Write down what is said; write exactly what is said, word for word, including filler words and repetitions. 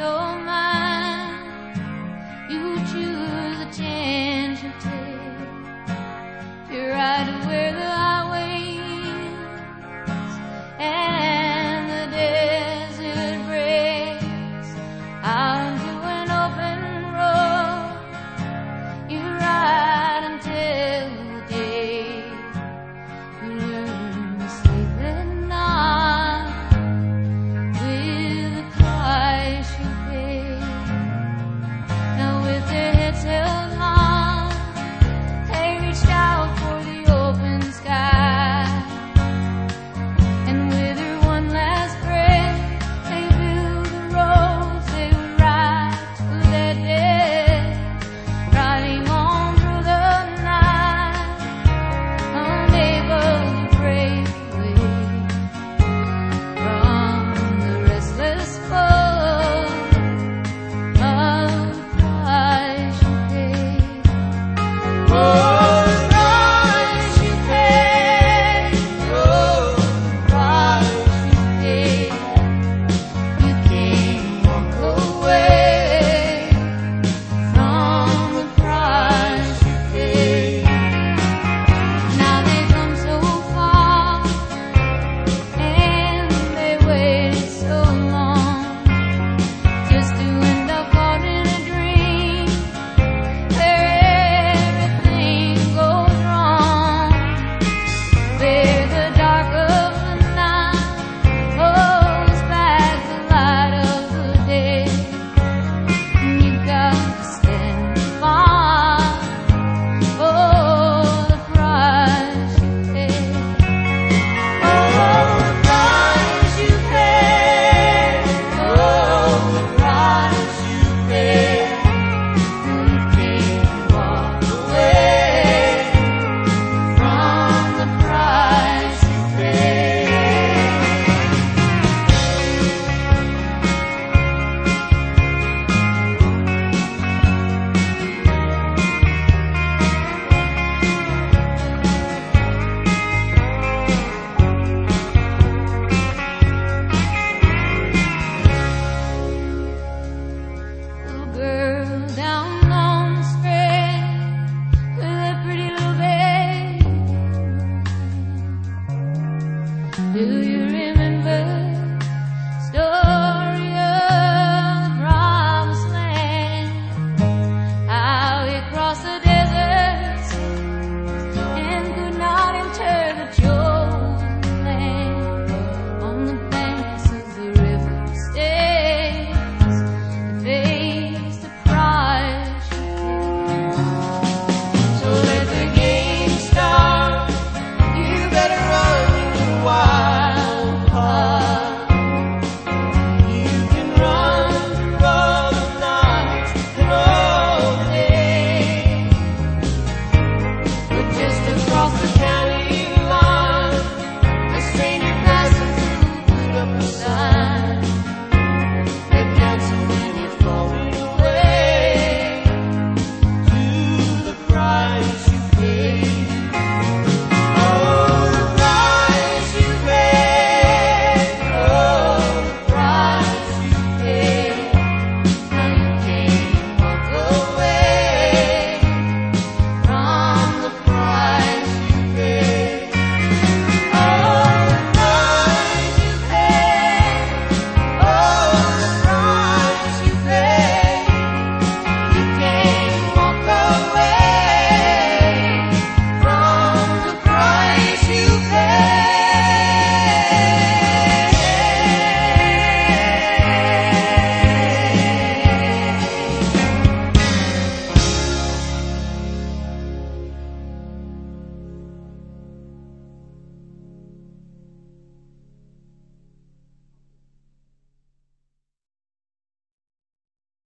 your mind. You choose the chance you take. You're right where the highway ends and the desert breaks out into an open road. You ride until the day you learn to sleep at night with the price you pay. Now with their heads held high, they reached out for the open sky, and with their one last breath, they built the roads they would ride to their death, riding on through the night, unable to break away from the restless flow of the price you pay. Oh,